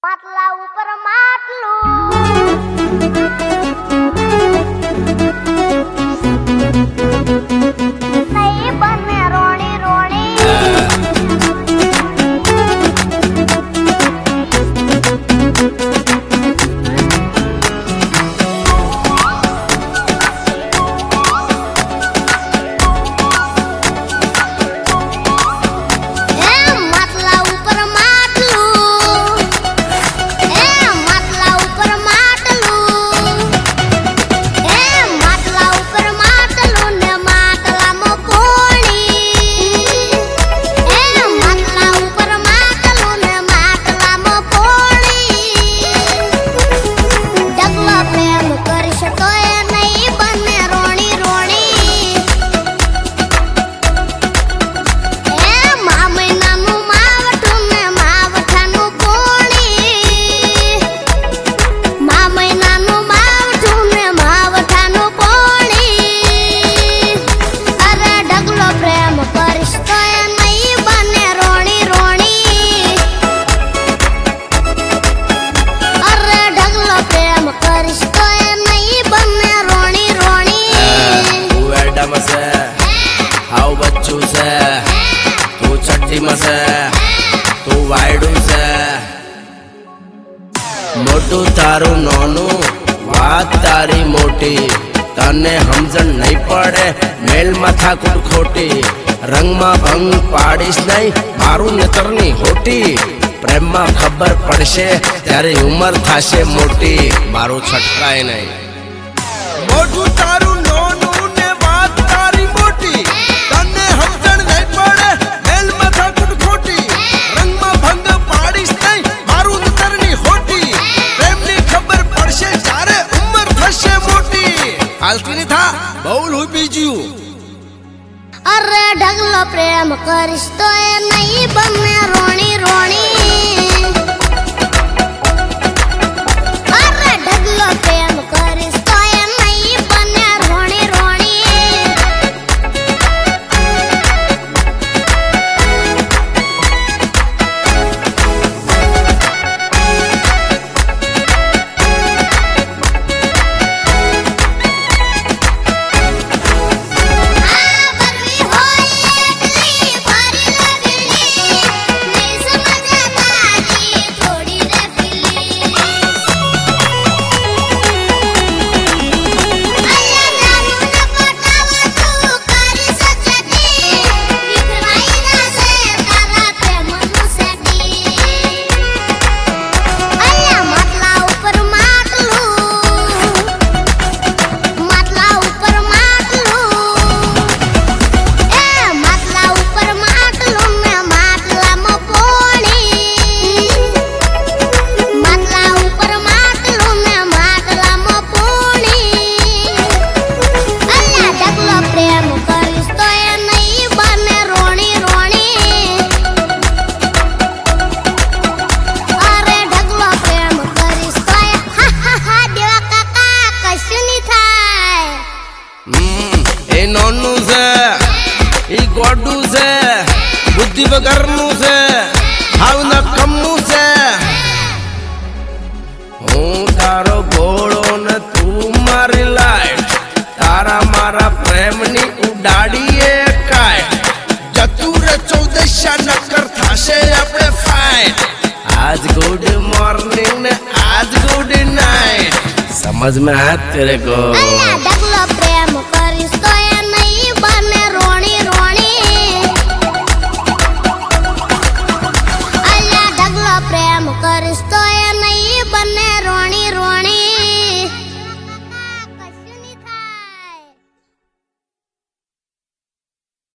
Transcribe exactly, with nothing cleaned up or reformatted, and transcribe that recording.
માટલા ઉપર માટલું નહીં બને રોણી રોણી तू वायडू से मोटू तारू नोनू बात तारी मोटी तने हमजन नहीं पड़े मेल माथा कुट खोटी रंग में भंग पाड़ीश नहीं मारू नेतरनी होटी प्रेम में खबर पड़शे त्यारे उमर थाशे मोटी मारू छटकाय नहीं मोटू तारू नोनू ने बात तारी मोटी तने हमजन नहीं पड़े मेल माथा कुट खोटी रंग में भंग पाड़ीश नहीं मारू नेतरनी होटी प्रेम ની ખબર પડશે ત્યારે ઉંમર થશે મોટી હાલતી ની થા બહુલ હુઈ બીજ્યું અરે ઢગલો પ્રેમ કરીશ તો એ નહીં બને રોણી રોણી અરે ઢગલો પ્રેમ કરીશ તો એ નહીં બને રોણી રોણી गोडू से बुद्धि वगरनु से भावना कम्मू से हूँ तारो घोड़ो न तू मारी लाइट तारा मारा प्रेम नी उडाड़ी काय જતુર ચૌદશા નકર થાશે આપણે ફાઇટ आज गुड मॉर्निंग ने आज गुड नाइट समझ में आया तेरे को ઢગલો પ્રેમ કરીશ તો